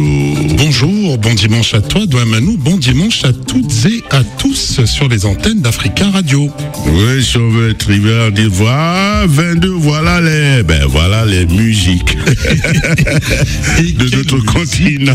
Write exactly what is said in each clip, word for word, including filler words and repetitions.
bonjour. Bonjour, bon dimanche à toi, Douamanou, bon dimanche à toutes et à tous sur les antennes d'Africa Radio. Oui, si on veut être trivial, on dit voilà, vingt-deux, voilà les, ben voilà les musiques de notre continent.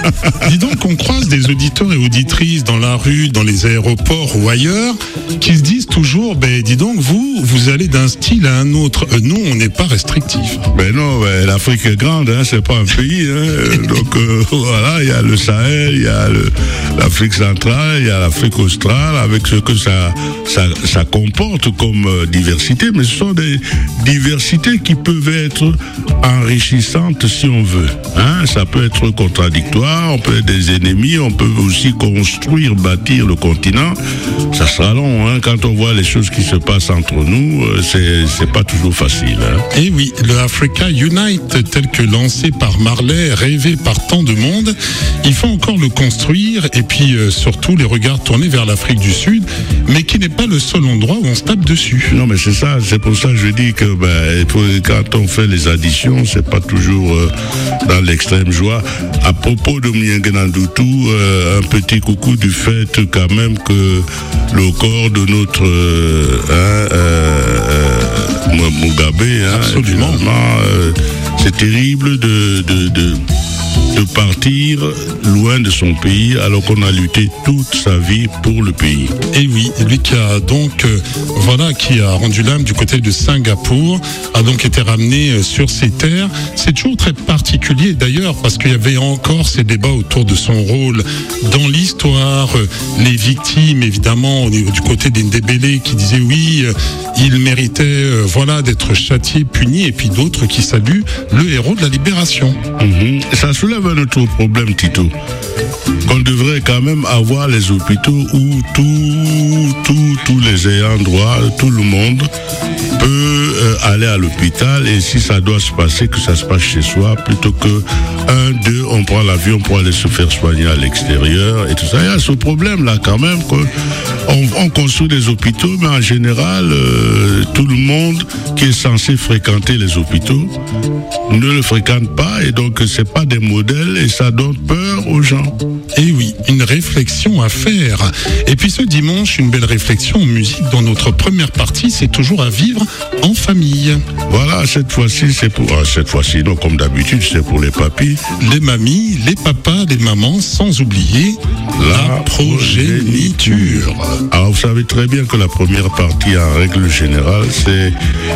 Dis donc, on croise des auditeurs et auditrices dans la rue, dans les aéroports ou ailleurs, qui se disent toujours, ben dis donc, vous, vous allez d'un style à un autre. Euh, nous, on n'est pas restrictif. Ben non, ben, l'Afrique est grande, hein, c'est pas un pays, hein. Donc euh, voilà, il y a le Sahel, il y a le, l'Afrique centrale, il y a l'Afrique australe, avec ce que ça, ça, ça comporte comme euh, diversité, mais ce sont des diversités qui peuvent être enrichissantes si on veut. Hein. Ça peut être contradictoire, on peut être des ennemis, on peut aussi construire, bâtir le continent. Ça sera long, hein. Quand on voit les choses qui se passent entre nous, euh, c'est, c'est pas toujours facile. Hein. Et oui, le Africa Unite, tel que lancé par Marley, rêvé par tant de monde, il faut encore le construire et puis euh, surtout les regards tournés vers l'Afrique du Sud, mais qui n'est pas le seul endroit où on se tape dessus. Non, mais c'est ça, c'est pour ça que je dis que ben, quand on fait les additions, c'est pas toujours euh, dans l'extrême joie. À propos de Myengenandoutou, euh, un petit coucou du fait quand même que le corps de notre euh, hein, euh, euh, Mugabe, hein, absolument, euh, c'est terrible de, de, de de partir loin de son pays alors qu'on a lutté toute sa vie pour le pays. Et oui, lui qui a donc, euh, voilà, qui a rendu l'âme du côté de Singapour, a donc été ramené euh, sur ses terres. C'est toujours très particulier d'ailleurs parce qu'il y avait encore ces débats autour de son rôle dans l'histoire, euh, les victimes évidemment au niveau du côté des Ndébélé qui disaient oui, euh, il méritait euh, voilà d'être châtié, puni, et puis d'autres qui saluent le héros de la libération. Mmh. Ça soulève un autre problème, Tito, qu'on devrait quand même avoir les hôpitaux où tout, tout, tous les ayants droit, tout le monde peut euh, aller à l'hôpital, et si ça doit se passer, que ça se passe chez soi, plutôt que un, deux, on prend l'avion pour aller se faire soigner à l'extérieur et tout ça. Il y a ce problème-là quand même, qu'on on, on construit des hôpitaux, mais en général, euh, tout le monde qui est censé fréquenter les hôpitaux ne le fréquente pas, et donc c'est pas des modèles, et ça donne peur aux gens. Et oui, une réflexion à faire. Et puis ce dimanche, une belle réflexion en musique dans notre première partie, c'est toujours à vivre en famille. Voilà, cette fois-ci, c'est pour... Ah, cette fois-ci, non, comme d'habitude, c'est pour les papis. Les mamies, les papas, les mamans, sans oublier la, la progéniture. Alors, vous savez très bien que la première partie, en règle générale, c'est...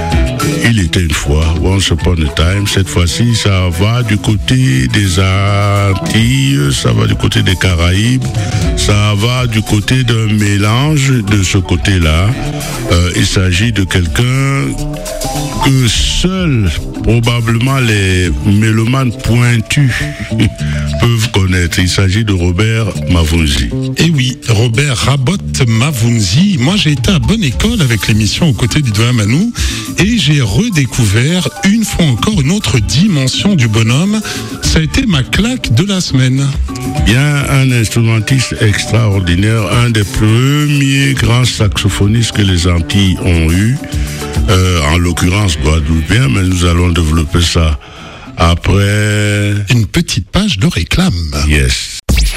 Il était une fois, once upon a time. Cette fois-ci, ça va du côté des Antilles, ça va du côté des Caraïbes, ça va du côté d'un mélange de ce côté-là. Euh, il s'agit de quelqu'un que seuls, probablement, les mélomanes pointus peuvent connaître. Il s'agit de Robert Mavunzi. Et oui, Robert Rabot Mavunzi. Moi, j'ai été à bonne école avec l'émission aux côtés du Douamanou, et j'ai redécouvert une fois encore une autre dimension du bonhomme. Ça a été ma claque de la semaine. Bien, un instrumentiste extraordinaire, un des premiers grands saxophonistes que les Antilles ont eu, euh, en l'occurrence guadeloupéen, mais nous allons développer ça après... Une petite page de réclame. Yes.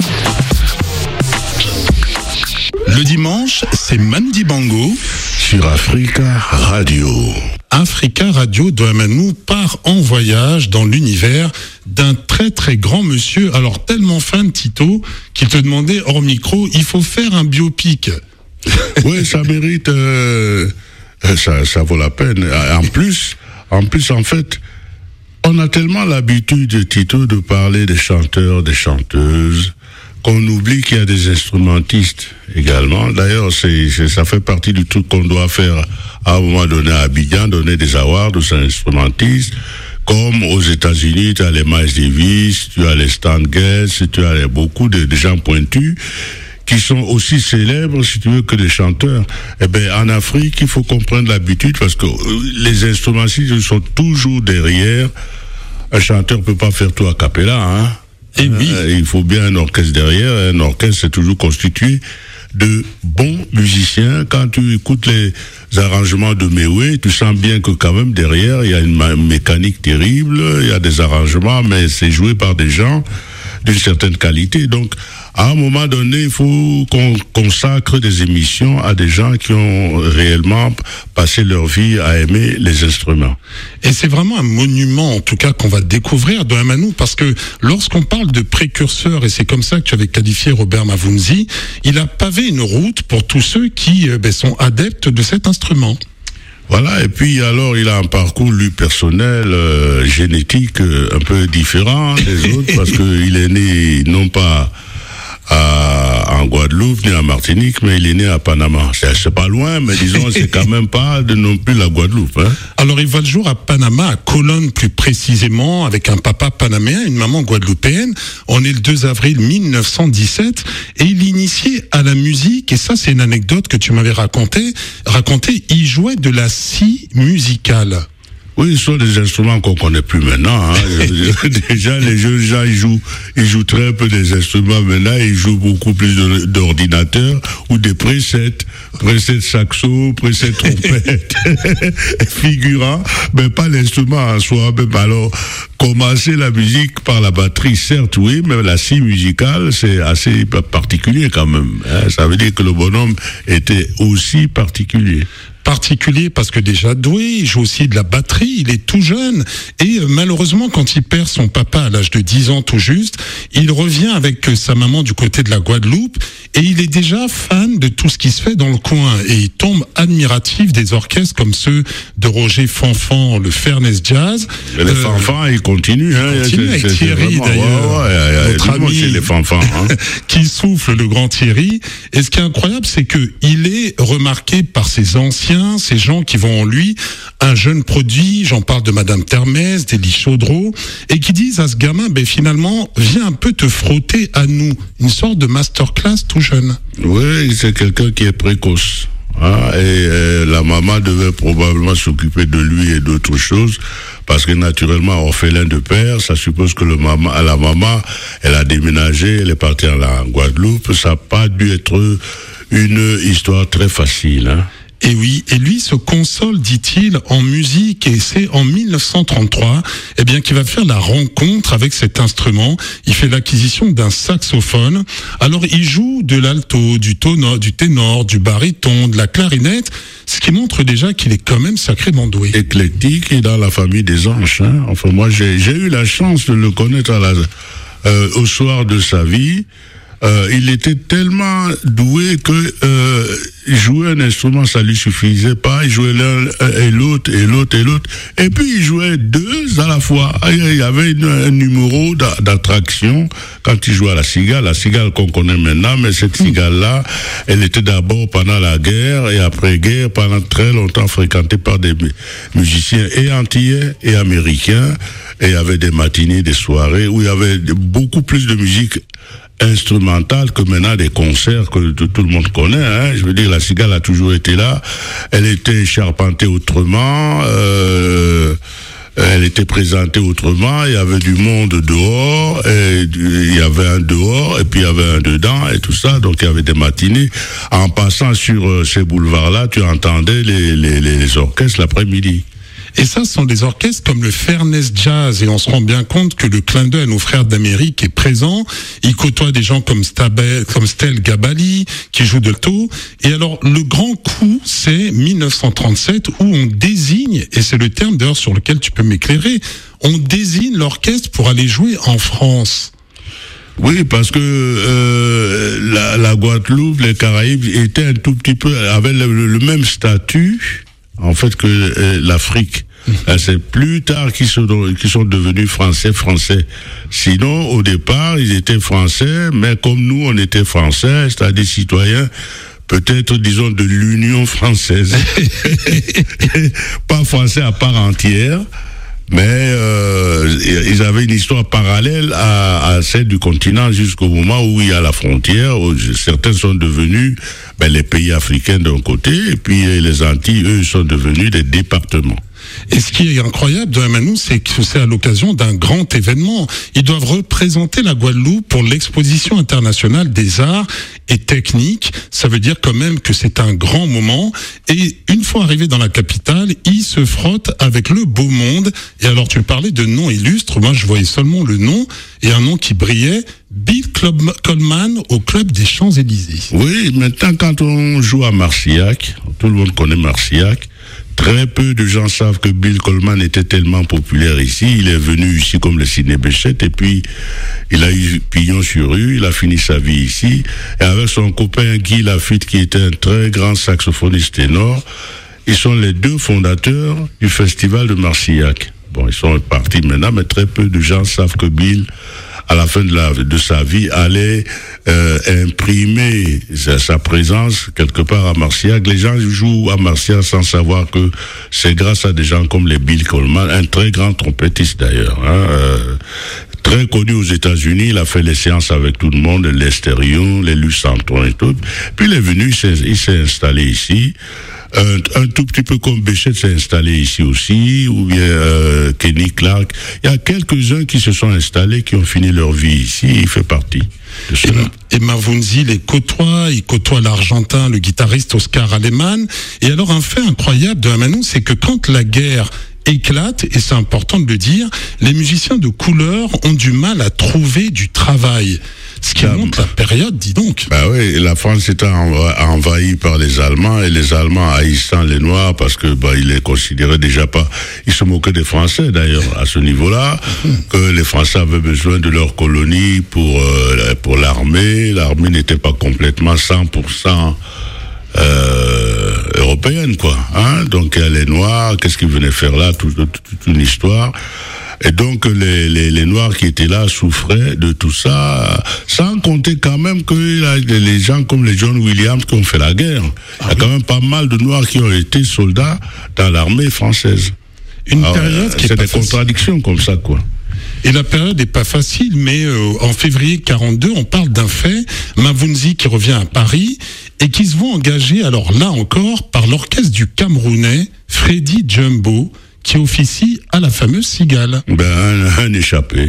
Le dimanche, c'est Manu Dibango sur Africa Radio. Africa Radio, Douamanou part en voyage dans l'univers d'un très très grand monsieur, alors tellement fan, Tito, qu'il te demandait hors micro, il faut faire un biopic. Oui, ça mérite, euh, ça, ça vaut la peine. En plus, en plus, en fait, on a tellement l'habitude, Tito, de parler des chanteurs, des chanteuses, qu'on oublie qu'il y a des instrumentistes également. D'ailleurs, c'est, c'est, ça fait partie du truc qu'on doit faire à un moment donné à Abidjan, donner des awards aux instrumentistes. Comme aux États-Unis, tu as les Miles Davis, tu as les Stan Getz, tu as les, beaucoup de, de gens pointus qui sont aussi célèbres, si tu veux, que les chanteurs. Eh ben, en Afrique, il faut comprendre l'habitude parce que les instrumentistes sont toujours derrière. Un chanteur peut pas faire tout a cappella, hein. Et oui. Euh, il faut bien un orchestre derrière. Un orchestre, c'est toujours constitué de bons musiciens. Quand tu écoutes les arrangements de Mewé, tu sens bien que quand même derrière, il y a une mécanique terrible, il y a des arrangements, mais c'est joué par des gens d'une certaine qualité. Donc, à un moment donné, il faut qu'on consacre des émissions à des gens qui ont réellement passé leur vie à aimer les instruments. Et c'est vraiment un monument, en tout cas, qu'on va découvrir de Amanou, parce que lorsqu'on parle de précurseurs, et c'est comme ça que tu avais qualifié Robert Mavunzi, il a pavé une route pour tous ceux qui euh, ben, sont adeptes de cet instrument. Voilà, et puis alors il a un parcours lui personnel, euh, génétique euh, un peu différent des autres, parce qu'il est né non pas à, en Guadeloupe ni en Martinique, mais il est né à Panama. C'est, c'est pas loin, mais disons c'est quand même pas de non plus la Guadeloupe. Hein. Alors il va le jour à Panama, à Colonne plus précisément, avec un papa panaméen, une maman guadeloupéenne. On est le deux avril mille neuf cent dix-sept et il est initié à la musique. Et ça, c'est une anecdote que tu m'avais racontée. Raconté, il jouait de la scie musicale. Oui, ce sont des instruments qu'on connaît plus maintenant. Hein. Déjà, les jeunes gens, ils jouent, ils jouent très peu des instruments. Maintenant, ils jouent beaucoup plus de, d'ordinateurs ou des presets, presets saxo, presets trompette, figurant, mais pas l'instrument en soi. Même alors, commencer la musique par la batterie, certes, oui, mais la scie musicale, c'est assez particulier quand même. Hein. Ça veut dire que le bonhomme était aussi particulier. Particulier parce que déjà doué, il joue aussi de la batterie, il est tout jeune et euh, malheureusement quand il perd son papa à l'âge de dix ans tout juste, il revient avec euh, sa maman du côté de la Guadeloupe et il est déjà fan de tout ce qui se fait dans le coin et il tombe admiratif des orchestres comme ceux de Roger Fanfan, le Fairness Jazz. Et les euh, Fanfans, ils continuent. Hein, il continue avec c'est, Thierry c'est vraiment, d'ailleurs, ouais, ouais, ouais, notre ami les Fanfans, hein. qui souffle, le grand Thierry. Et ce qui est incroyable, c'est que il est remarqué par ses anciens, ces gens qui vont en lui, un jeune produit, j'en parle de Madame Termès, d'Élie Chaudreau, et qui disent à ce gamin, ben finalement, viens un peu te frotter à nous, une sorte de masterclass tout jeune. Oui, c'est quelqu'un qui est précoce. Hein, et euh, la maman devait probablement s'occuper de lui et d'autres choses, parce que naturellement, orphelin de père, ça suppose que le maman, la maman, elle a déménagé, elle est partie en, en Guadeloupe, ça n'a pas dû être une histoire très facile, hein. Et oui, et lui se console, dit-il, en musique, et c'est en mille neuf cent trente-trois, eh bien, qu'il va faire la rencontre avec cet instrument. Il fait l'acquisition d'un saxophone. Alors, il joue de l'alto, du tonneau, du ténor, du baryton, de la clarinette, ce qui montre déjà qu'il est quand même sacrément doué. Éclectique et dans la famille des anges, hein. Enfin, moi, j'ai, j'ai eu la chance de le connaître à la, euh, au soir de sa vie. Euh, il était tellement doué que euh, jouer un instrument, ça lui suffisait pas. Il jouait l'un et l'autre et l'autre et l'autre. Et puis il jouait deux à la fois. Il y avait une, un numéro d'attraction quand il jouait à la cigale, la cigale qu'on connaît maintenant. Mais cette cigale-là, elle était d'abord pendant la guerre et après-guerre, pendant très longtemps fréquentée par des musiciens et antillais et américains. Et il y avait des matinées, des soirées où il y avait beaucoup plus de musique instrumentale que maintenant des concerts que tout le monde connaît. Hein. Je veux dire, la cigale a toujours été là. Elle était charpentée autrement. Euh, elle était présentée autrement. Il y avait du monde dehors. Et il y avait un dehors et puis il y avait un dedans et tout ça. Donc il y avait des matinées. En passant sur euh, ces boulevards-là, tu entendais les, les, les orchestres l'après-midi. Et ça, ce sont des orchestres comme le Fairness Jazz, et on se rend bien compte que le clin d'œil à nos frères d'Amérique est présent. Il côtoie des gens comme Stabel, comme Stel Gabali, qui joue de l'alto. Et alors, le grand coup, c'est mille neuf cent trente-sept, où on désigne, et c'est le terme d'ailleurs sur lequel tu peux m'éclairer, on désigne l'orchestre pour aller jouer en France. Oui, parce que euh, la, la Guadeloupe, les Caraïbes étaient un tout petit peu, avaient le, le même statut, en fait, que euh, l'Afrique. Mmh. C'est plus tard qu'ils sont, qu'ils sont devenus français, français. Sinon, au départ, ils étaient français, mais comme nous, on était français, c'est-à-dire citoyens, peut-être, disons, de l'Union française. Pas français à part entière, mais euh, ils avaient une histoire parallèle à, à celle du continent jusqu'au moment où il y a la frontière, où certains sont devenus ben, les pays africains d'un côté, et puis les Antilles, eux, sont devenus des départements. Et ce qui est incroyable de Amanou, c'est que c'est à l'occasion d'un grand événement. Ils doivent représenter la Guadeloupe pour l'exposition internationale des arts et techniques. Ça veut dire quand même que c'est un grand moment. Et une fois arrivés dans la capitale, ils se frottent avec le beau monde. Et alors, tu parlais de noms illustres. Moi, je voyais seulement le nom et un nom qui brillait. Bill Coleman au club des Champs-Élysées. Oui, maintenant, quand on joue à Marcillac, tout le monde connaît Marcillac. Très peu de gens savent que Bill Coleman était tellement populaire ici. Il est venu ici comme le Ciné Béchette et puis il a eu pignon sur rue. Il a fini sa vie ici. Et avec son copain Guy Lafitte, qui était un très grand saxophoniste ténor, ils sont les deux fondateurs du festival de Marcillac. Bon, ils sont partis maintenant, mais très peu de gens savent que Bill, à la fin de, la, de sa vie, allait euh, imprimer sa, sa présence quelque part à Marcillac. Les gens jouent à Marcillac sans savoir que c'est grâce à des gens comme les Bill Coleman, un très grand trompettiste d'ailleurs, hein, euh, très connu aux États-Unis. Il a fait les séances avec tout le monde, les Stérion, les Luce Antoine et tout. Puis il est venu, il s'est, il s'est installé ici. Un, un tout petit peu comme Béchette s'est installé ici aussi, ou bien euh, Kenny Clark. Il y a quelques-uns qui se sont installés, qui ont fini leur vie ici, il fait partie de cela. Et, et Mavunzi les côtoie, il côtoie l'Argentin, le guitariste Oscar Aleman. Et alors un fait incroyable de Amanou, c'est que quand la guerre éclate, et c'est important de le dire, les musiciens de couleur ont du mal à trouver du travail. Ce qui montre la période, dis donc. Bah oui, la France était envahie par les Allemands, et les Allemands haïssant les Noirs parce que bah ils les considéraient déjà pas. Ils se moquaient des Français d'ailleurs à ce niveau-là, que les Français avaient besoin de leur colonie pour euh, pour l'armée. L'armée n'était pas complètement cent pour cent euh, européenne, quoi. Hein, donc les Noirs, qu'est-ce qu'ils venaient faire là, toute, toute, toute une histoire. Et donc les, les, les Noirs qui étaient là souffraient de tout ça, sans compter quand même que les gens comme les John Williams qui ont fait la guerre. Il y a quand même pas mal de Noirs qui ont été soldats dans l'armée française. Une Alors, période qui c'est est pas des facile. Contradictions comme ça, quoi. Et la période n'est pas facile, mais euh, en février quarante-deux, on parle d'un fait, Mavunzi qui revient à Paris et qui se voit engagé, alors là encore, par l'orchestre du Camerounais, Freddy Jumbo, qui officie à la fameuse Cigale. Ben, un, un échappé.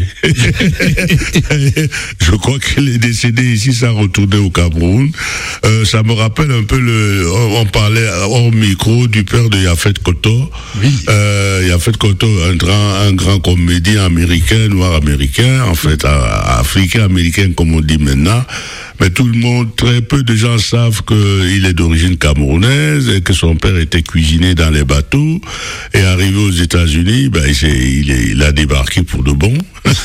Je crois qu'il est décédé ici, ça retournait au Cameroun. Euh, ça me rappelle un peu le, on parlait hors micro du père de Yaphet Kotto. Oui. Euh, Yaphet Kotto, un grand, un grand comédien américain, noir américain, en fait, africain américain comme on dit maintenant. Mais tout le monde, très peu de gens savent qu'il est d'origine camerounaise et que son père était cuisinier dans les bateaux. Et arrivé aux États-Unis, ben, il, il, est, il a débarqué pour de bon.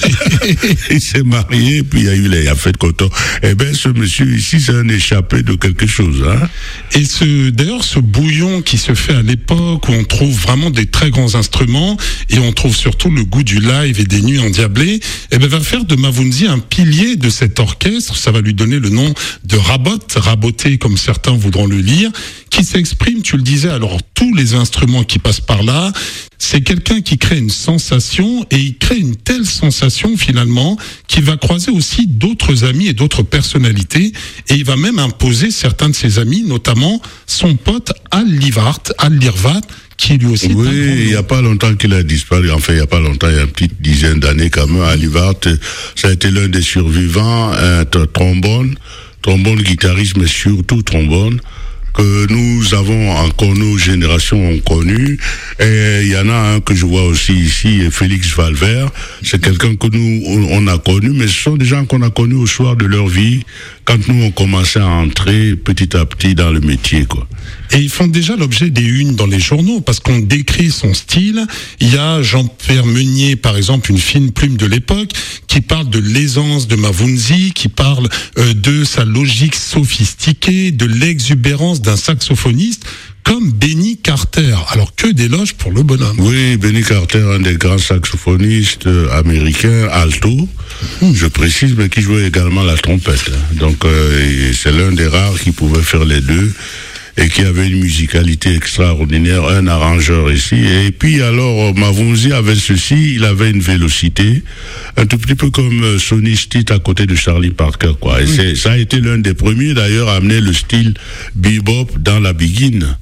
Il s'est marié, puis il y a eu les Yaphet Kotto. Eh ben, ce monsieur ici, c'est un échappé de quelque chose, hein. Et ce, d'ailleurs, ce bouillon qui se fait à l'époque, où on trouve vraiment des très grands instruments, et on trouve surtout le goût du live et des nuits endiablées, eh ben, va faire de Mavunzi un pilier de cet orchestre. Ça va lui donner le nom de Rabot, raboté comme certains voudront le lire, qui s'exprime, tu le disais, alors tous les instruments qui passent par là, c'est quelqu'un qui crée une sensation, et il crée une telle sensation finalement qu'il va croiser aussi d'autres amis et d'autres personnalités, et il va même imposer certains de ses amis, notamment son pote Al Livart, Al Lirvat, qui lui aussi. Oui, il n'y a pas longtemps qu'il a disparu. Enfin, il n'y a pas longtemps, il y a une petite dizaine d'années quand même. Al Livart, ça a été l'un des survivants, un trombone, trombone guitariste, mais surtout trombone, que nous avons encore, nos générations ont connu. Et il y en a un que je vois aussi ici, Félix Valvert. C'est quelqu'un que nous, on a connu, mais ce sont des gens qu'on a connus au soir de leur vie, quand nous on commençait à entrer petit à petit dans le métier, quoi. Et ils font déjà l'objet des unes dans les journaux, parce qu'on décrit son style. Il y a Jean-Pierre Meunier, par exemple, une fine plume de l'époque, qui parle de l'aisance de Mavunzi, qui parle euh, de sa logique sophistiquée, de l'exubérance d'un saxophoniste, comme Benny Carter. Alors, que d'éloges pour le bonhomme. Oui, Benny Carter, un des grands saxophonistes américains, alto, mmh. je précise, mais qui jouait également la trompette. Donc, euh, c'est l'un des rares qui pouvait faire les deux, et qui avait une musicalité extraordinaire, un arrangeur ici. Et puis alors, Mavunzi avait ceci, il avait une vélocité, un tout petit peu comme Sonny Stitt à côté de Charlie Parker, quoi. Et oui. c'est, ça a été l'un des premiers d'ailleurs à amener le style bebop dans la biguine.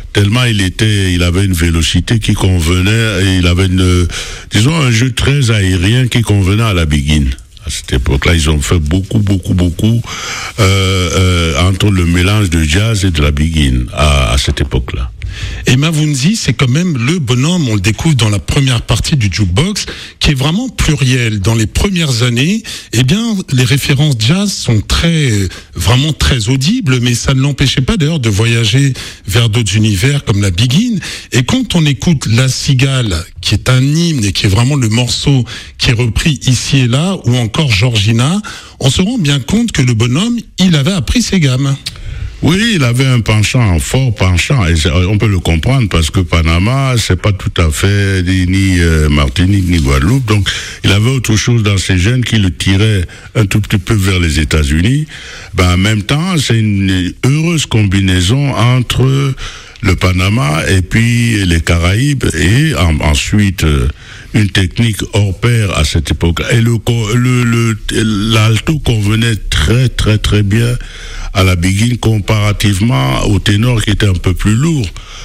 tellement il était, il avait une vélocité qui convenait, et il avait une, disons, un jeu très aérien qui convenait à la Biguine. À cette époque-là, ils ont fait beaucoup, beaucoup, beaucoup euh, euh, entre le mélange de jazz et de la Biguine à, à cette époque-là. Et Mavunzi, c'est quand même le bonhomme, on le découvre dans la première partie du jukebox, qui est vraiment pluriel. Dans les premières années, eh bien, les références jazz sont très, vraiment très audibles, mais ça ne l'empêchait pas d'ailleurs de voyager vers d'autres univers comme la Biguine. Et quand on écoute La Cigale, qui est un hymne et qui est vraiment le morceau qui est repris ici et là, ou encore Georgina, on se rend bien compte que le bonhomme, il avait appris ses gammes. Oui, il avait un penchant, un fort penchant, et on peut le comprendre parce que Panama, c'est pas tout à fait ni euh, Martinique ni Guadeloupe, donc il avait autre chose dans ses gènes qui le tirait un tout petit peu vers les États-Unis. Ben, en même temps, c'est une heureuse combinaison entre le Panama et puis les Caraïbes, et en, ensuite euh, une technique hors pair à cette époque. Et le, le, le, l'alto convenait très très très bien à la Biguine comparativement au ténor qui était un peu plus lourd,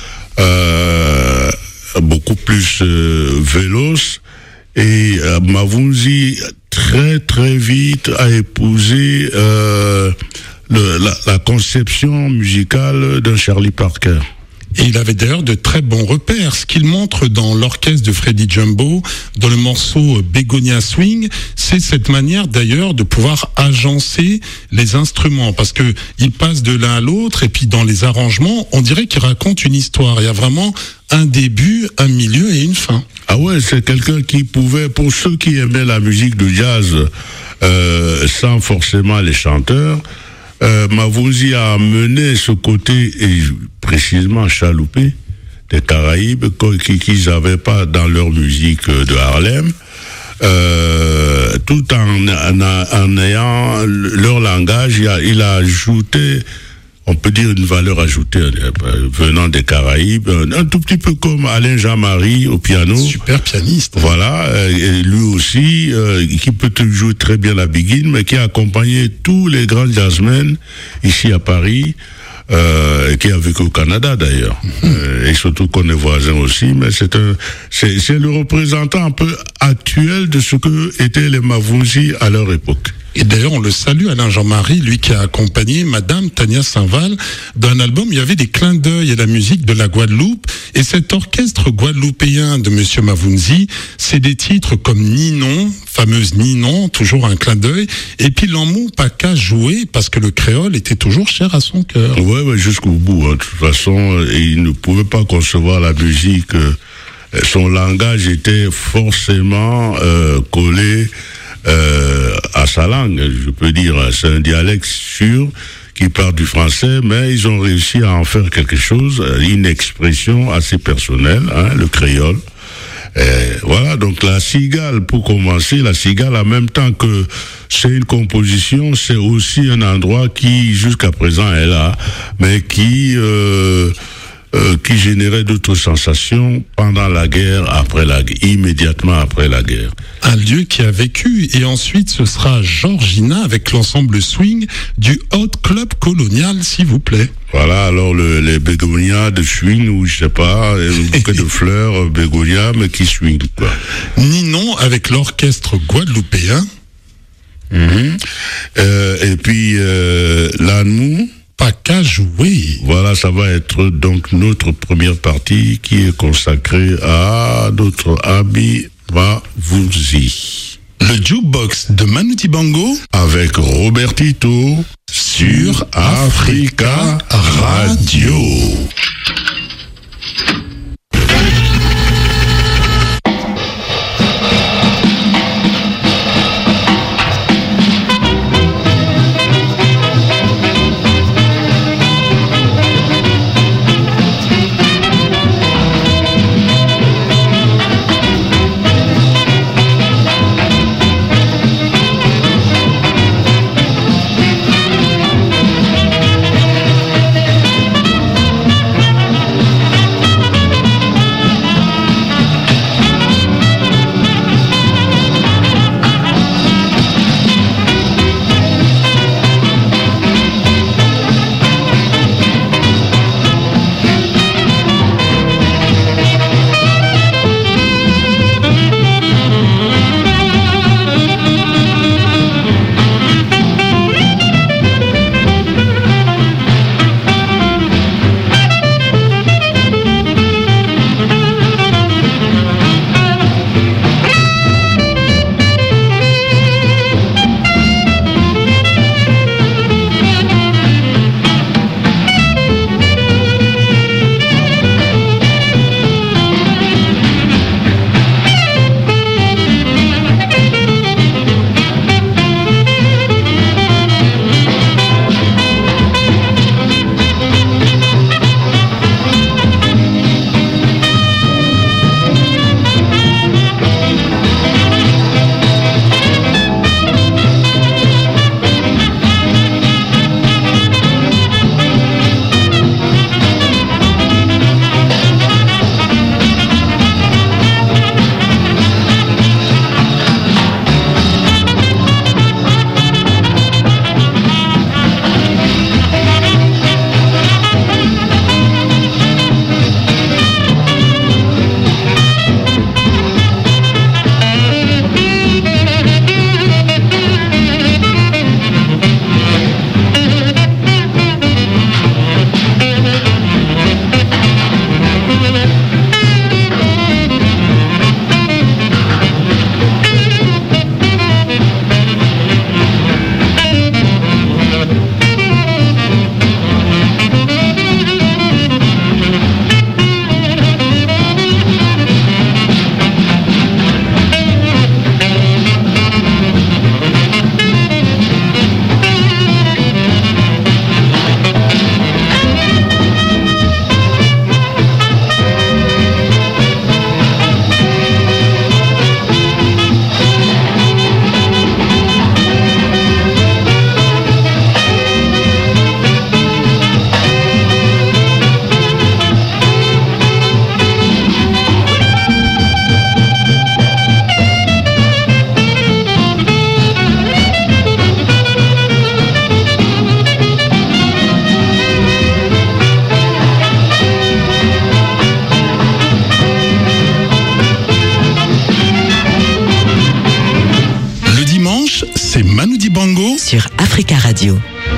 euh, beaucoup plus euh, véloce. Et euh, Mavunzi très très vite a épousé euh, le, la, la conception musicale d'un Charlie Parker. Et il avait d'ailleurs de très bons repères. Ce qu'il montre dans l'orchestre de Freddie Jumbo, dans le morceau Begonia Swing, c'est cette manière d'ailleurs de pouvoir agencer les instruments. Parce que il passe de l'un à l'autre, et puis dans les arrangements, on dirait qu'il raconte une histoire. Il y a vraiment un début, un milieu et une fin. Ah ouais, c'est quelqu'un qui pouvait, pour ceux qui aimaient la musique de jazz, euh, sans forcément les chanteurs, Euh, Mavunzi a mené ce côté, et précisément chaloupé, des Caraïbes, qu'ils qui n'avaient pas dans leur musique de Harlem, euh, tout en, en, en ayant leur langage. Il a, il a ajouté, on peut dire, une valeur ajoutée euh, venant des Caraïbes, un, un tout petit peu comme Alain Jean-Marie au piano. Super pianiste. Voilà, et lui aussi, euh, qui peut jouer très bien la Biguine, mais qui a accompagné tous les grands jazzmen ici à Paris, euh, et qui a vécu au Canada d'ailleurs, mm-hmm. euh, et surtout qu'on est voisins aussi, mais c'est un, c'est, c'est le représentant un peu actuel de ce que étaient les Mavunzi à leur époque. Et d'ailleurs, on le salue, Alain Jean-Marie, lui qui a accompagné Madame Tania Saint-Val d'un album. Il y avait des clins d'œil à la musique de la Guadeloupe. Et cet orchestre guadeloupéen de Monsieur Mavunzi, c'est des titres comme Ninon, fameuse Ninon, toujours un clin d'œil. Et puis L'Amou pas qu'à jouer, parce que le créole était toujours cher à son cœur. Ouais, ouais, jusqu'au bout. Hein. De toute façon, il ne pouvait pas concevoir la musique. Son langage était forcément euh, collé Euh, à sa langue, je peux dire. C'est un dialecte sûr qui part du français, mais ils ont réussi à en faire quelque chose, une expression assez personnelle, hein, le créole. Et voilà, donc la Cigale, pour commencer, la Cigale, en même temps que c'est une composition, c'est aussi un endroit qui, jusqu'à présent, est là, mais qui... Euh, Euh, qui générait d'autres sensations pendant la guerre, après la guerre, immédiatement après la guerre. Un lieu qui a vécu, et ensuite ce sera Georgina avec l'ensemble swing du Hot Club Colonial, s'il vous plaît. Voilà, alors le, les bégonias de swing, ou je sais pas, un bouquet de fleurs, bégonias, mais qui swing, quoi. Ninon avec l'orchestre guadeloupéen. Mm-hmm. Euh, et puis, euh, l'Anou, pas qu'à jouer. Voilà, ça va être donc notre première partie qui est consacrée à notre ami Mavunzi. Le jukebox de Manu Dibango avec Robertito sur Africa Radio. Bango sur Africa Radio.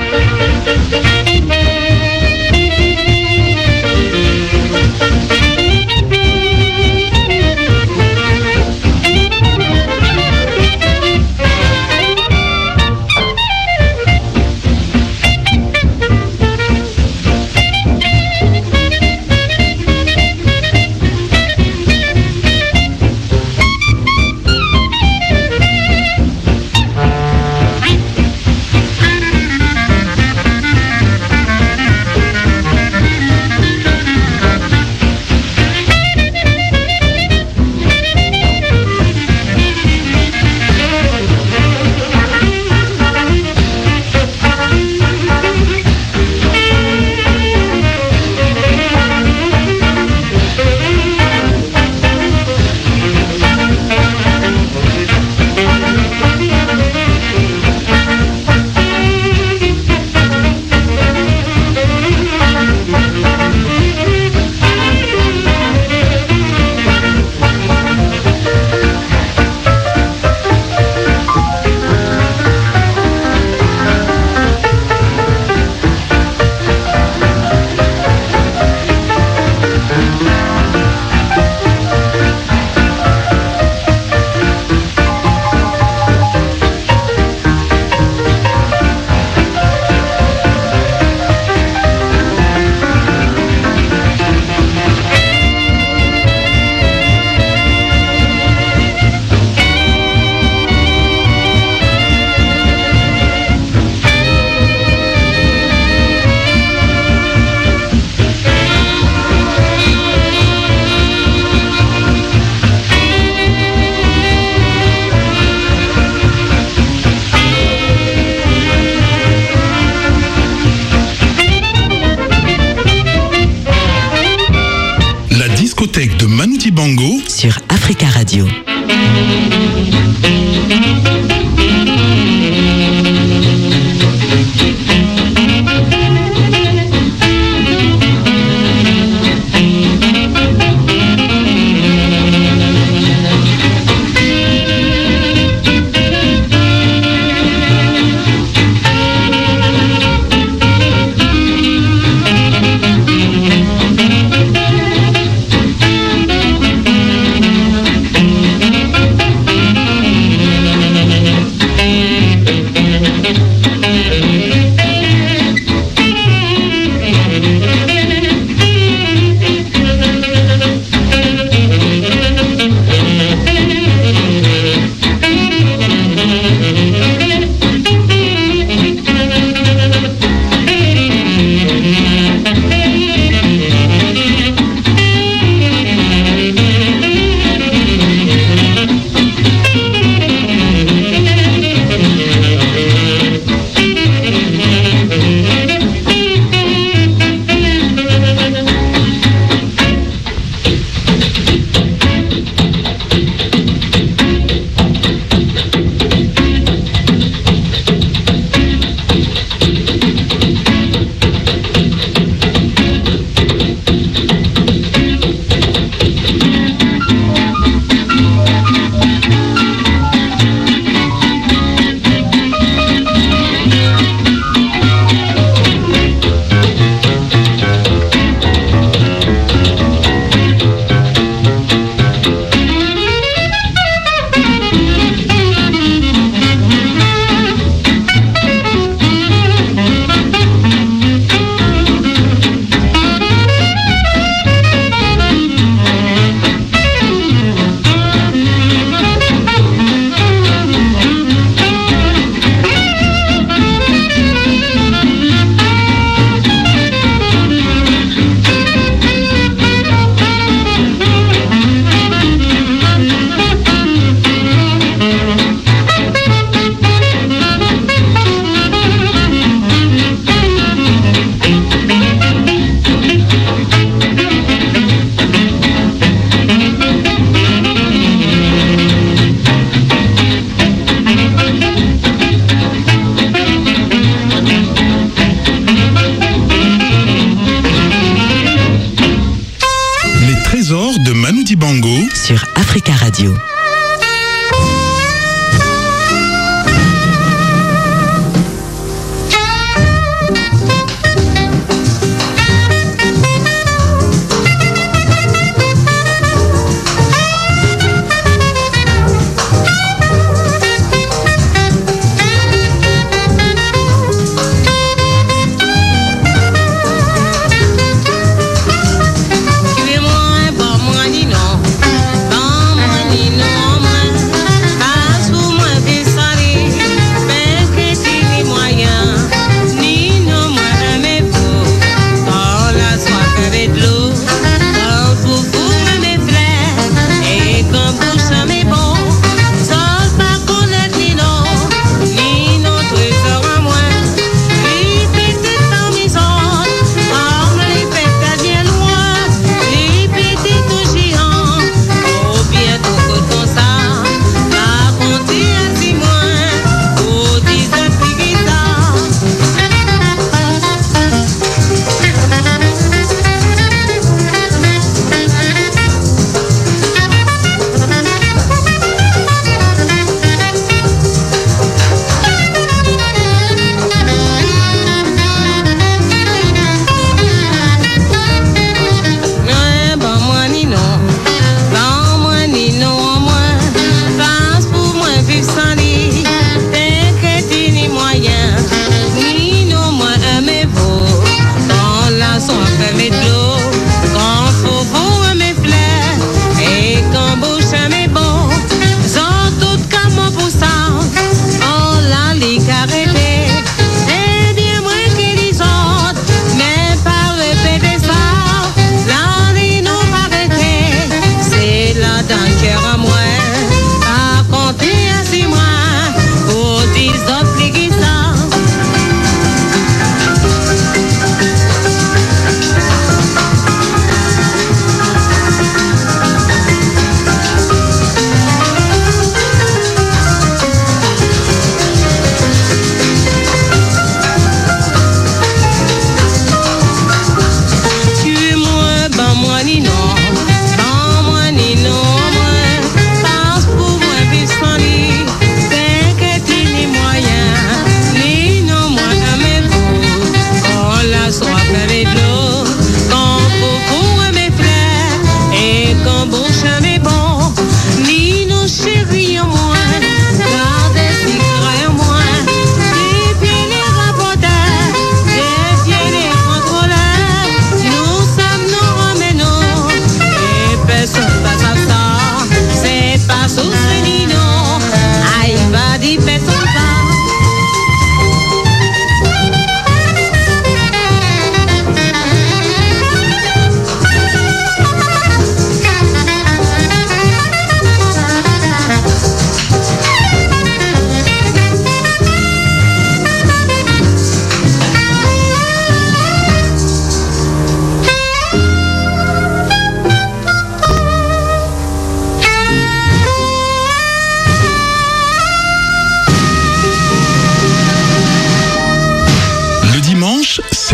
De Manu Dibango sur Africa Radio.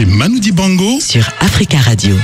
c'est Manu Dibango sur Africa Radio.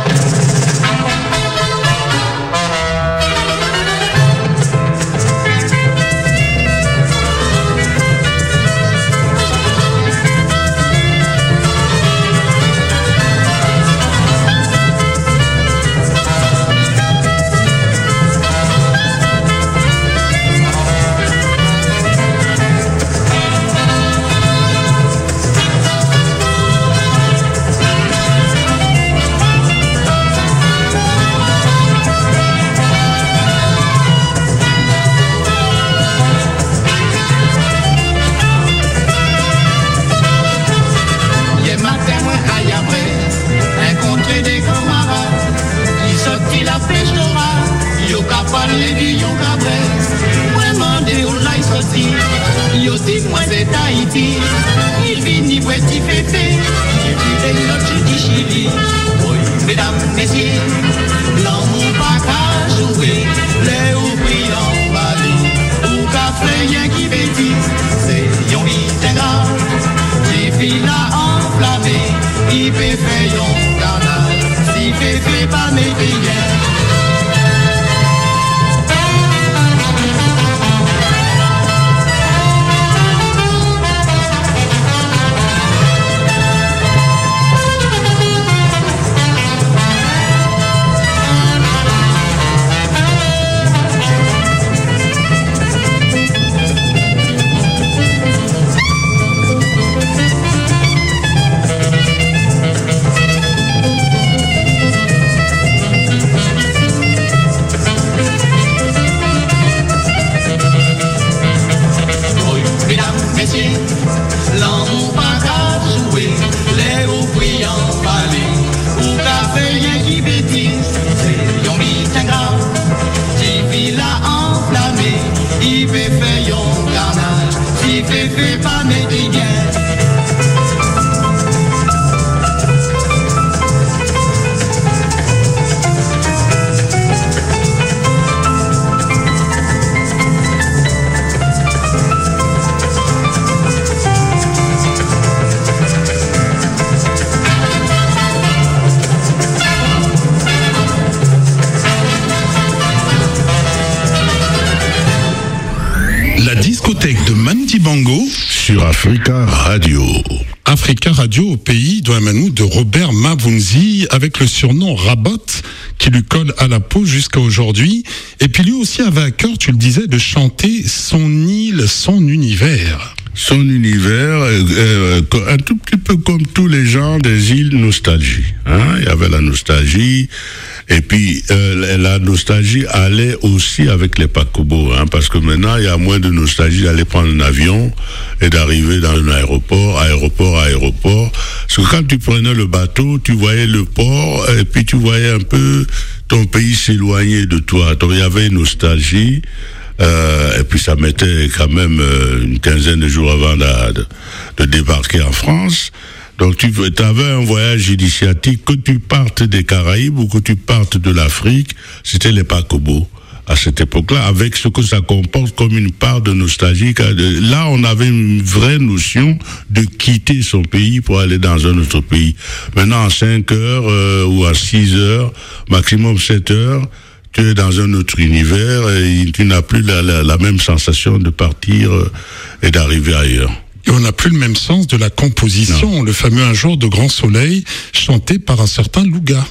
Sur Africa Radio. Africa Radio au pays de Manu de Robert Mavunzi avec le surnom Rabot qui lui colle à la peau jusqu'à aujourd'hui. Et puis lui aussi avait à cœur, tu le disais, de chanter son île, son univers. Son univers, euh, un tout petit peu comme tous les gens des îles nostalgie. Hein? Il y avait la nostalgie. Et puis, euh, la nostalgie allait aussi avec les paquebots, hein, parce que maintenant, il y a moins de nostalgie d'aller prendre un avion et d'arriver dans un aéroport, aéroport, aéroport. Parce que quand tu prenais le bateau, tu voyais le port, et puis tu voyais un peu ton pays s'éloigner de toi. Donc, il y avait une nostalgie, euh, et puis ça mettait quand même euh, une quinzaine de jours avant de, de, de débarquer en France. Donc tu avais un voyage initiatique, que tu partes des Caraïbes ou que tu partes de l'Afrique, c'était les paquebots à cette époque-là, avec ce que ça comporte comme une part de nostalgie. Là, on avait une vraie notion de quitter son pays pour aller dans un autre pays. Maintenant, en cinq heures euh, ou à six heures, maximum sept heures, tu es dans un autre univers et tu n'as plus la, la, la même sensation de partir euh, et d'arriver ailleurs. Et on n'a plus le même sens de la composition. Non. Le fameux Un jour de grand soleil, chanté par un certain Louga.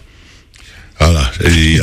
Voilà. Et,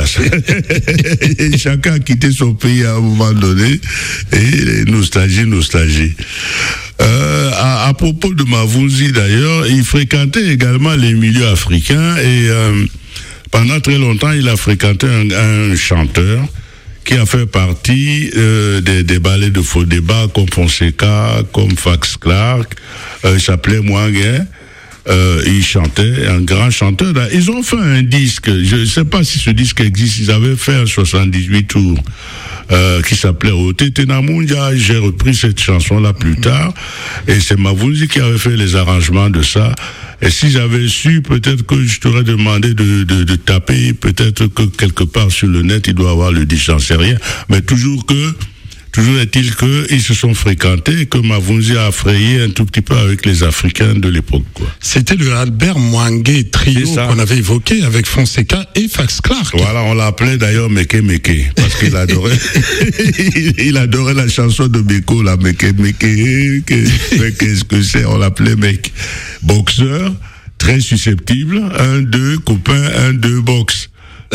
et chacun a quitté son pays à un moment donné. Et nostalgie, nostalgie. Euh, à, à propos de Mavunzi d'ailleurs, il fréquentait également les milieux africains et euh, pendant très longtemps, il a fréquenté un, un chanteur qui a fait partie euh, des, des ballets de faux débat comme Fonseca, comme Fax Clark, euh, il s'appelait Mwangué, euh, il chantait, un grand chanteur. Ils ont fait un disque, je ne sais pas si ce disque existe, ils avaient fait un soixante-dix-huit tours, euh, qui s'appelait Otete Namunja. J'ai repris cette chanson-là plus tard, et c'est Mavunzi qui avait fait les arrangements de ça. Et si j'avais su, peut-être que je t'aurais demandé de, de, de taper, peut-être que quelque part sur le net, il doit avoir le disque, j'en sais rien. Mais toujours que, Toujours est-il qu'ils se sont fréquentés et que Mavunzi a frayé un tout petit peu avec les Africains de l'époque, quoi. C'était le Albert Mwange trio qu'on avait évoqué avec Fonseca et Fax Clark. Voilà, on l'appelait d'ailleurs Meke Meke, parce qu'il adorait, il adorait la chanson de Beko, la Meke Meke, qu'est-ce que c'est, on l'appelait Meke. Boxeur, très susceptible, un, deux, copain, un, deux, boxe.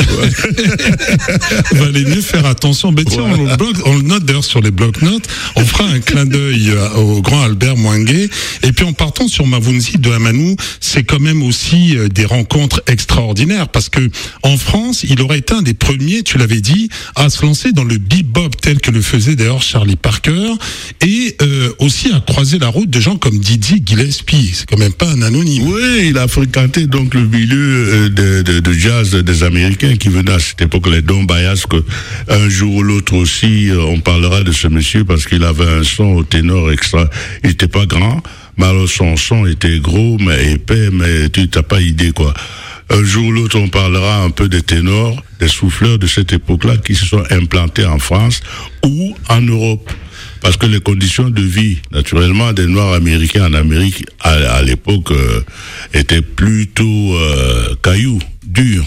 Valait mieux faire attention. Ben, tiens, on, le bloque, on le note d'ailleurs sur les blocs-notes. On fera un clin d'œil au grand Albert Mwange. Et puis en partant sur Mavunzi de Amanou, c'est quand même aussi des rencontres extraordinaires parce que en France, il aurait été un des premiers, tu l'avais dit, à se lancer dans le bebop tel que le faisait d'ailleurs Charlie Parker et euh, aussi à croiser la route de gens comme Dizzy Gillespie. C'est quand même pas un anonyme. Oui, il a fréquenté donc le milieu de, de, de jazz des Américains qui venaient à cette époque, les Don Bayas, que un jour ou l'autre aussi, on parlera de ce monsieur parce qu'il avait un son au ténor extra. Il n'était pas grand, mais alors son son était gros, mais épais, mais tu n'as pas idée, quoi. Un jour ou l'autre, on parlera un peu des ténors, des souffleurs de cette époque-là qui se sont implantés en France ou en Europe. Parce que les conditions de vie, naturellement, des Noirs américains en Amérique, à, à l'époque, euh, étaient plutôt euh, cailloux, durs.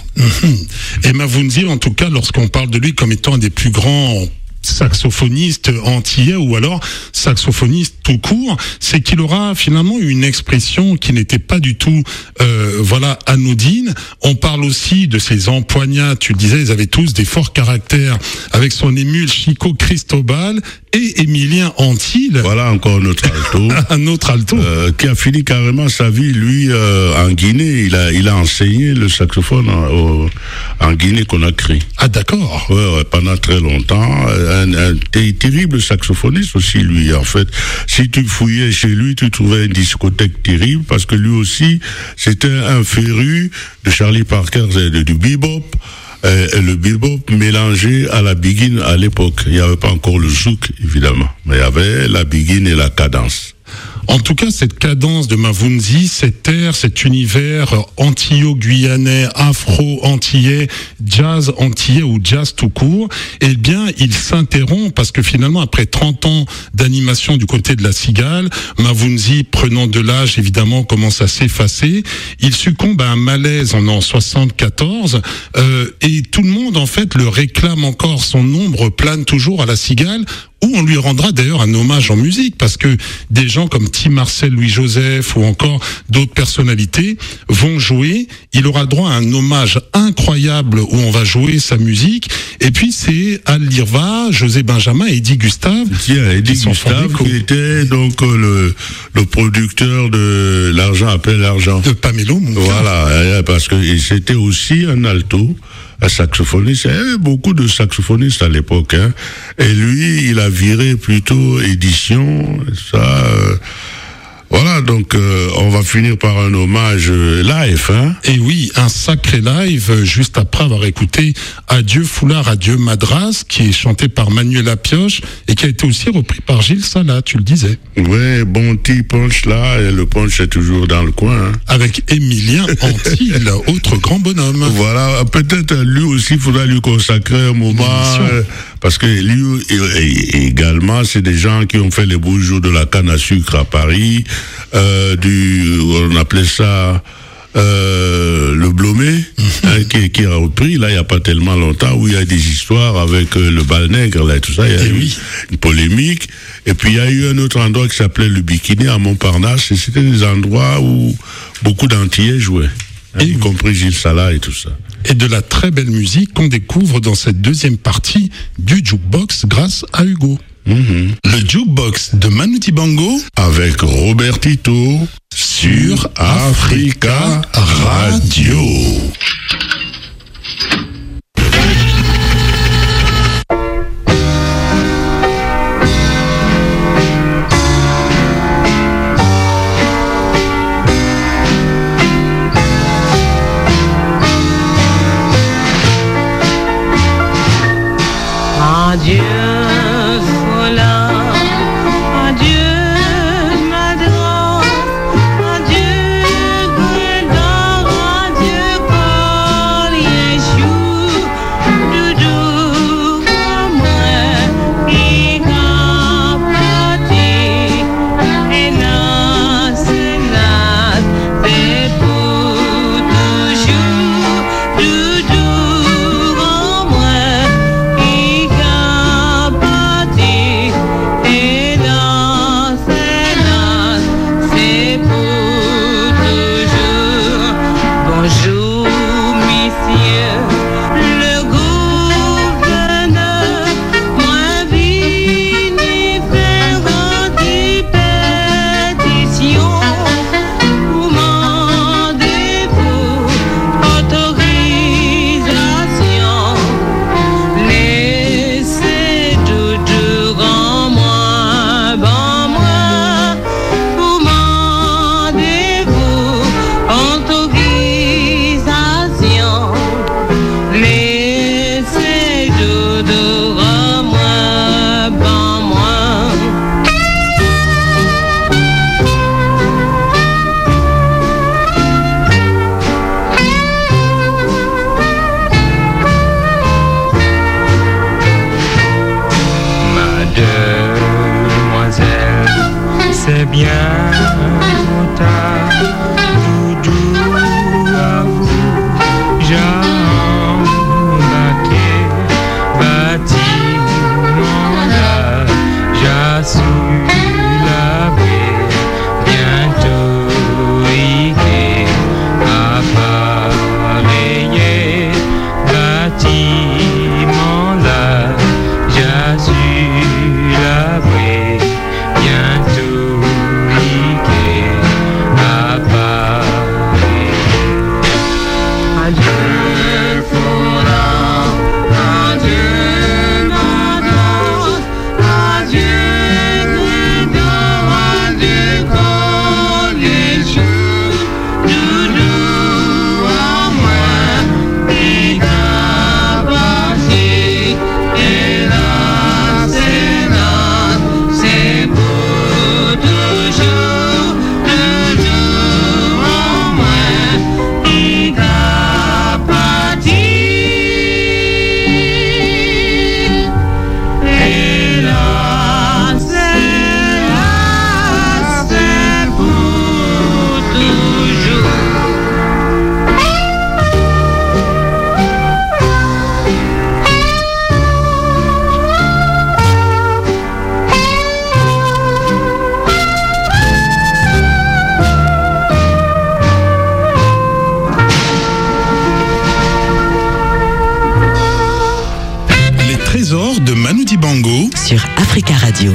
Et Mavunzi, en tout cas, lorsqu'on parle de lui comme étant un des plus grands saxophoniste antillais ou alors saxophoniste tout court, c'est qu'il aura finalement une expression qui n'était pas du tout euh, voilà anodine. On parle aussi de ses empoignats, tu le disais, ils avaient tous des forts caractères avec son émule Chico Cristobal et Émilien Antille. Voilà encore un autre alto. un autre alto. Euh, qui a fini carrément sa vie, lui, euh, en Guinée. Il a, il a enseigné le saxophone en, au, en Guinée-Conakry. Ah d'accord. Ouais, ouais, pendant très longtemps. Un, un terrible saxophoniste aussi, lui, en fait. Si tu fouillais chez lui, tu trouvais une discothèque terrible, parce que lui aussi, c'était un féru de Charlie Parker, de, du bebop. Et le bebop mélangé à la biguine à l'époque. Il n'y avait pas encore le zouk, évidemment, mais il y avait la biguine et la cadence. En tout cas, cette cadence de Mavunzi, cet air, cet univers antillo-guyanais, afro-antillais, jazz antillais ou jazz tout court, eh bien, il s'interrompt parce que finalement, après trente ans d'animation du côté de la cigale, Mavunzi, prenant de l'âge, évidemment, commence à s'effacer. Il succombe à un malaise en an soixante-quatorze euh, et tout le monde, en fait, le réclame encore. Son ombre plane toujours à la cigale, où on lui rendra d'ailleurs un hommage en musique, parce que des gens comme Tim Marcel, Louis-Joseph ou encore d'autres personnalités vont jouer. Il aura droit à un hommage incroyable où on va jouer sa musique. Et puis c'est Al Lirva, José Benjamin et Eddie Gustave. Tiens, Eddie Gustave qui était donc le, le producteur de L'argent appelle l'argent. De Pamelo Mounka. Voilà, parce que c'était aussi un alto. Un saxophoniste, il y avait beaucoup de saxophonistes à l'époque, hein. Et lui, il a viré plutôt édition, ça. Euh, voilà, donc euh, on va finir par un hommage live, hein. Et oui, un sacré live, juste après avoir écouté Adieu Foulard, Adieu Madras, qui est chanté par Manuela Pioche et qui a été aussi repris par Gilles Salat, tu le disais. Ouais, bon petit punch là, et le punch est toujours dans le coin, hein. Avec Émilien Antille, autre grand bonhomme. Voilà, peut-être lui aussi, il faudra lui consacrer un moment, euh, parce que lui également, c'est des gens qui ont fait les beaux jours de la canne à sucre à Paris. Euh, du, on appelait ça euh, le Blomé, mm-hmm. hein, qui, qui a repris là il y a pas tellement longtemps, où il y a des histoires avec euh, le bal nègre là et tout ça, il y a et eu oui. une polémique. Et puis il y a eu un autre endroit qui s'appelait le Bikini à Montparnasse, et c'était des endroits où beaucoup d'Antillais jouaient, hein, y compris Gilles Salat et tout ça. Et de la très belle musique qu'on découvre dans cette deuxième partie du Jukebox grâce à Hugo. Mmh. Le Jukebox de Manu Dibango avec Robert Tito sur Africa Radio. Adieu. Adieu, Grédor, adieu, Africa Radio.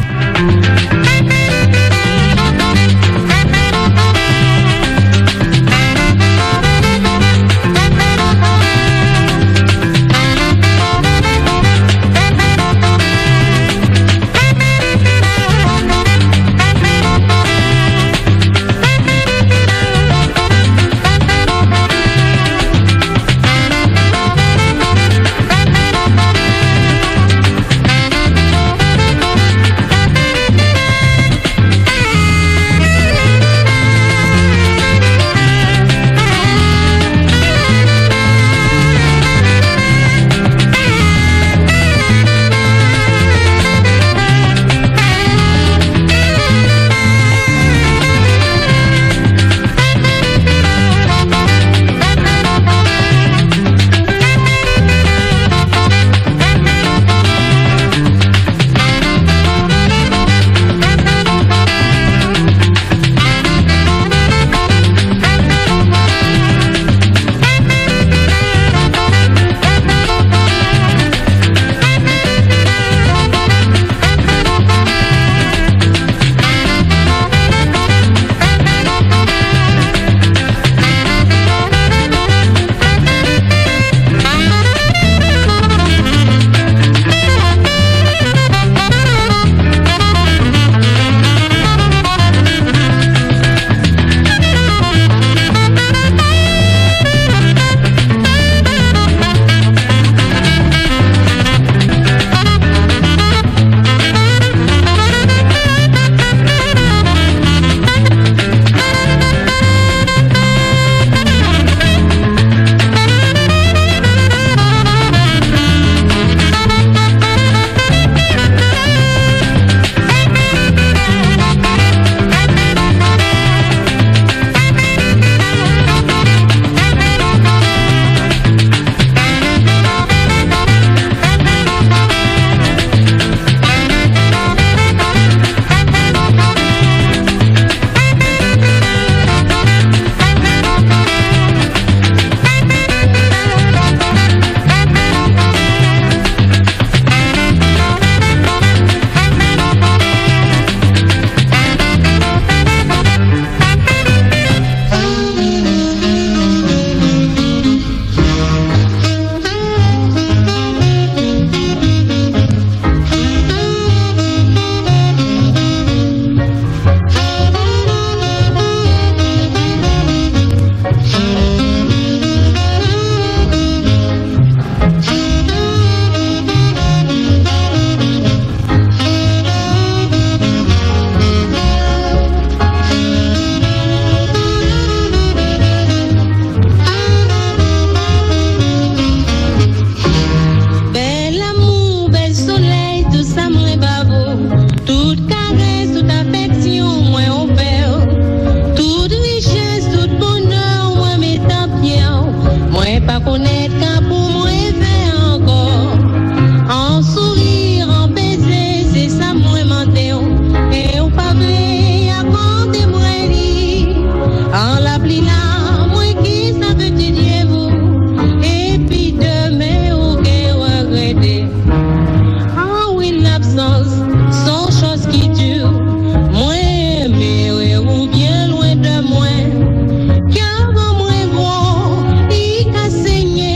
Seigneur.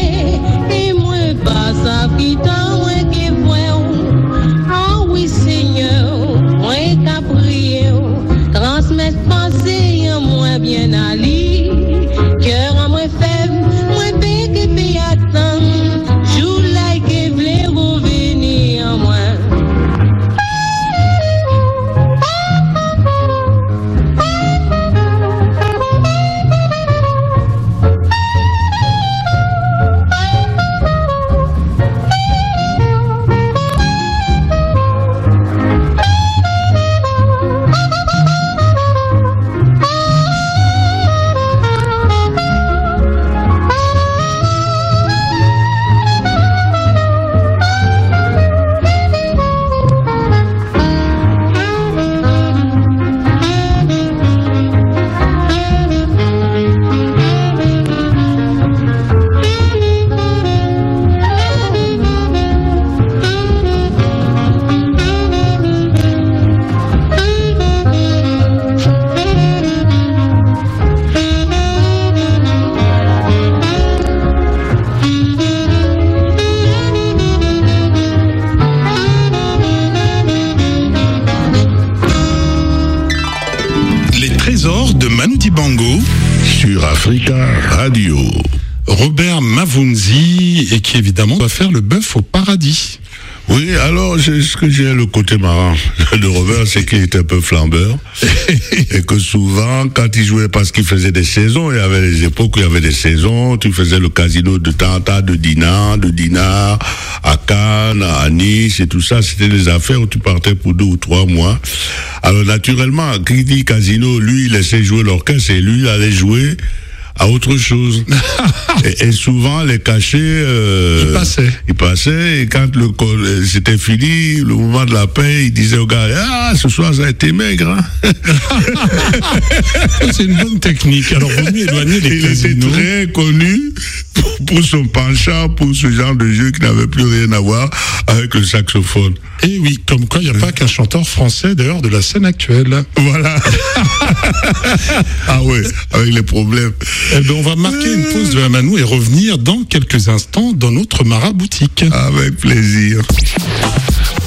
Manu Dibango sur Africa Radio. Robert Mavunzi, et qui évidemment va faire le bœuf au paradis. Oui, alors, c'est ce que j'ai le côté marrant de Robert, c'est qu'il était un peu flambeur. Et que souvent, quand il jouait, parce qu'il faisait des saisons, il y avait des époques où il y avait des saisons, tu faisais le casino de Tanta, de Dinard, de Dinard, à Cannes, à Nice, et tout ça, c'était des affaires où tu partais pour deux ou trois mois. Alors, naturellement, qui dit casino, lui, il laissait jouer l'orchestre, et lui, il allait jouer à autre chose. et, et souvent, les cachets... Euh, il passait. Il passait, et quand le c'était fini, le moment de la paix, il disait au gars, ah, ce soir, ça a été maigre, hein. C'est une bonne technique. Alors, vaut mieux éloigner les il casinos. Il était très connu pour, pour son penchant, pour ce genre de jeu qui n'avait plus rien à voir avec le saxophone. Et oui, comme quoi, il n'y a pas qu'un chanteur français, d'ailleurs, de la scène actuelle. Voilà. Ah ouais, avec les problèmes. Eh ben, on va marquer une pause de la Manou et revenir dans quelques instants dans notre maraboutique. Avec plaisir.